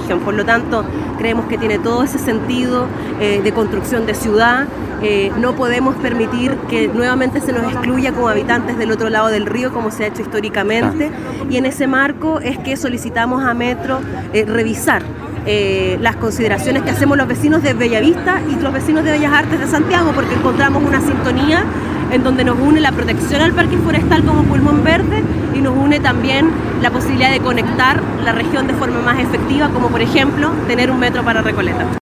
región. Por lo tanto, creemos que tiene todo ese sentido de construcción de ciudad. No podemos permitir que nuevamente se nos excluya como habitantes del otro lado del río, como se ha hecho históricamente, y en ese marco es que solicitamos a Metro revisar las consideraciones que hacemos los vecinos de Bellavista y los vecinos de Bellas Artes de Santiago, porque encontramos una sintonía en donde nos une la protección al parque forestal como pulmón verde y nos une también la posibilidad de conectar la región de forma más efectiva, como por ejemplo tener un metro para Recoleta.